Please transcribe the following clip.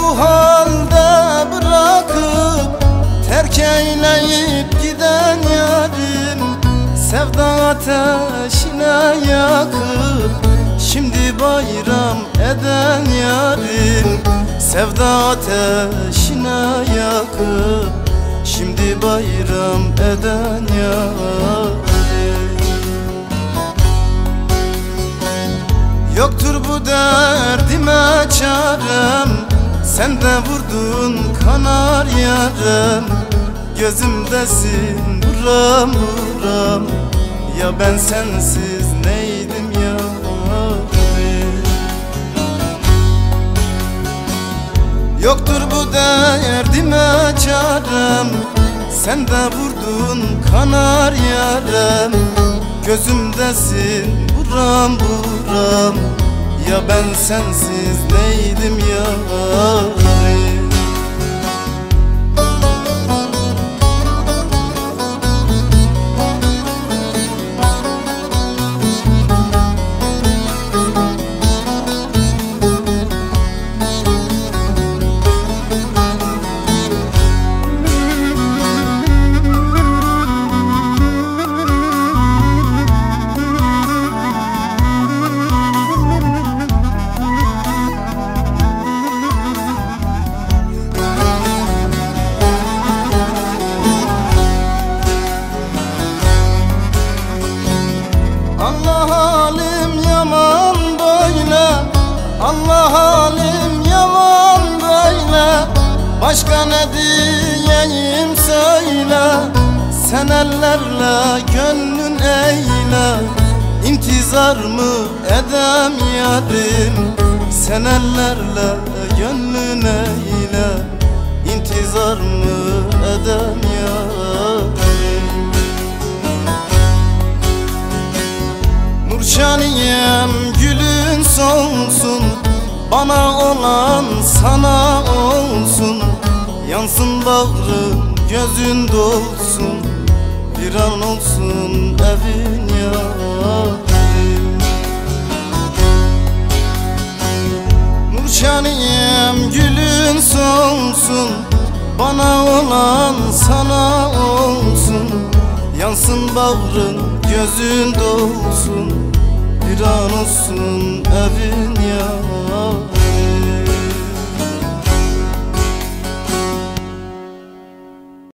bu halde bırakıp terk eyleyip giden yarim, sevda ateşine yakıp şimdi bayram eden yarim, sevda ateşine yakıp şimdi bayram eden yarim. Yoktur bu derdime çarem, sen de vurdun kanar yarem. Gözümdesin buram buram, ya ben sensiz neydim yarim. Yoktur bu derdime çarem, sen de vurdun kanar yarem. Gözümdesin buram buram, ya ben sensiz neydim yarim. Allah halim yaman böyle, başka ne diyeyim söyle. Sen ellerle gönlün eyle, intizar mı edem yarim. Sen ellerle gönlün eyle, intizar mı edem yarim. Nurşaniyem gülün solsun, bana olan sana olsun. Yansın bağrım gözün dolsun, bir an olsun evin yarim. Nurşaniyem gülün solsun, bana olan sana olsun. Yansın bağrım gözün dolsun, bir an olsun evin yarim.